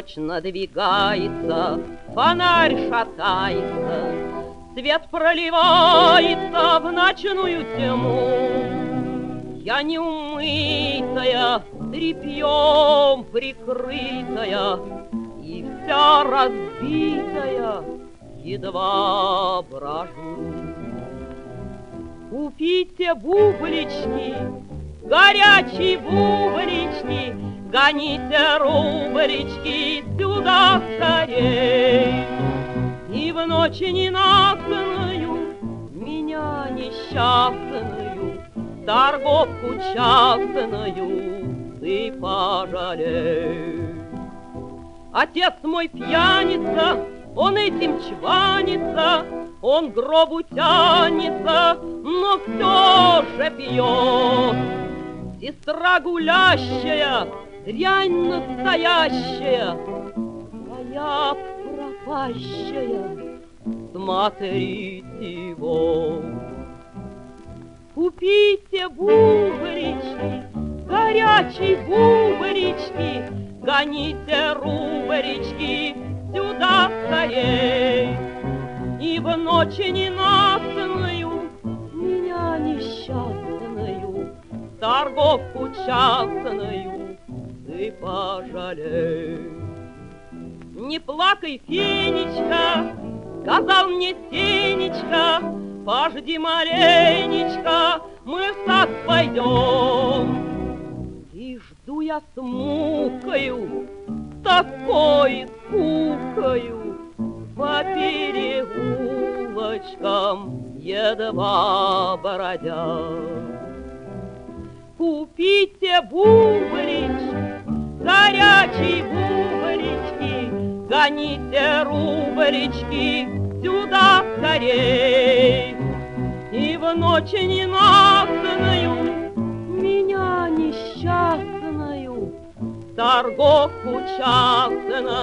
Ночь надвигается, фонарь шатается, свет проливается в ночную тьму. Я неумытая, тряпьем прикрытая, и вся разбитая, едва брожу. Купите бублички, горячие бублички, гоните рублички сюда скорей. И в ночь ненастную меня несчастную, торговку частную, ты пожалей. Отец мой пьяница, он этим чванится, он к гробу тянется, но все же пьет. Сестра гулящая, дрянь настоящая, моя пропащая, смотрите его. Купите бублички, горячие бублички, гоните рублички сюда скорей. И в ночь ненастную меня несчастную, торговку частную, ты пожалей. Не плакай, Фенечка, сказал мне Сенечка, пожди маленечко, мы в сад пойдем. И жду я с мукою, с тоской, скукою, по переулочкам едва бродя. Купите бублички, горячие бублички, гоните рублички сюда скорей. И в ночь ненастную меня несчастную, торговку частную,